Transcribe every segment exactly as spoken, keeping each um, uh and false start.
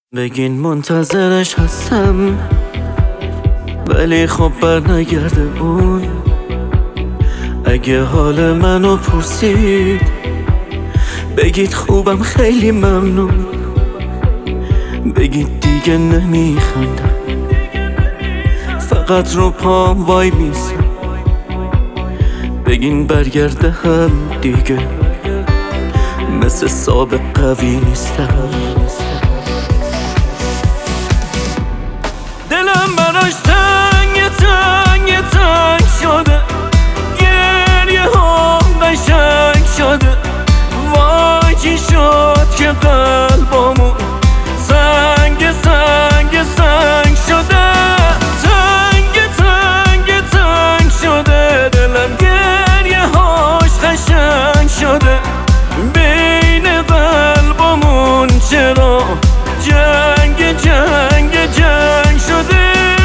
بگین منتظرش هستم، ولی خب بر نگرده اون. اگه حال منو پرسید بگید خوبم، خیلی ممنون. بگید دیگه نمیخندم، فقط رو پام وای میسم. بگین برگرده هم دیگه، مثل سابق قوی نیستم. دلم براش تنگ تنگ تنگ شده، گریه ها قشنگ شده. وای چی شد که قلبمون سنگ سنگ سنگ شده. تنگ تنگ تنگ شده، دلم گریه هاش قشنگ شده. بین قلبمون چرا جنگ جنگ جنگ شده.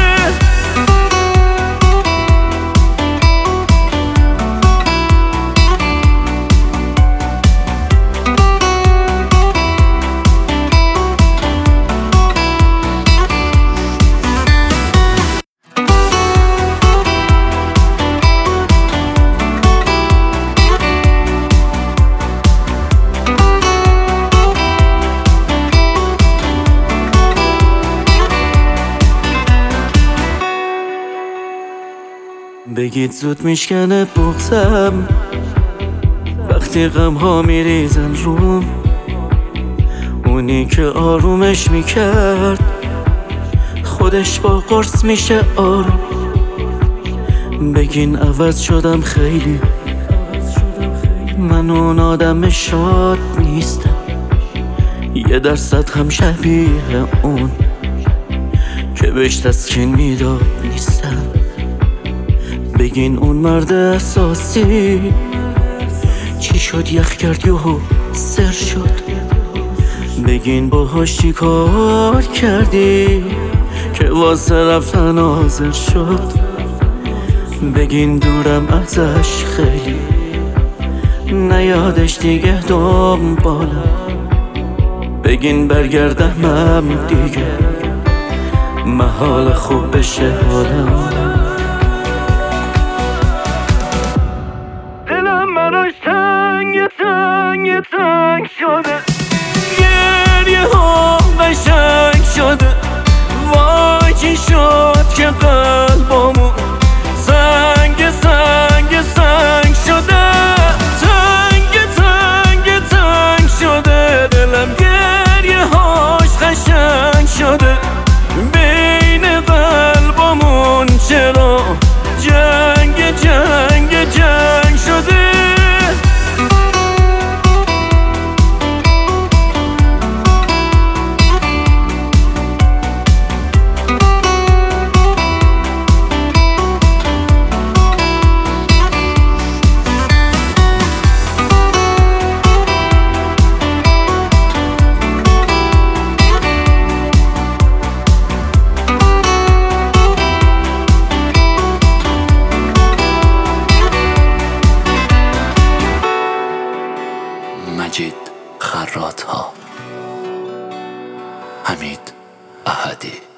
بگید زود میشکنه بغضم وقتی غم ها میریزن روم. اونی که آرومش میکرد خودش با قرص میشه آروم. بگین عوض شدم خیلی، من اون آدم شاد نیستم. یه درصد هم شبیه اون که بهش تسکین میداد نیستم. بگین اون مرد احساسی چی شد، یخ کرد یهو سر شد. بگین باهاش چی کار کردی که واسه رفتن حاضر شد. بگین دورم ازش خیلی، نیادش دیگه دنبالم. بگین برگردم دیگه، محال خوب بشه حالم. براش تنگ تنگ تنگ شده، گریه ها قشنگ شده. وای چی شد که قلبمون سنگ سنگ سنگ شده. تنگ تنگ تنگ شده، دلم گریه هاش قشنگ شده. بین قلبمون چرا جنگ جنگ جنگ شده. مجید خرات‌ها، حمید احدی.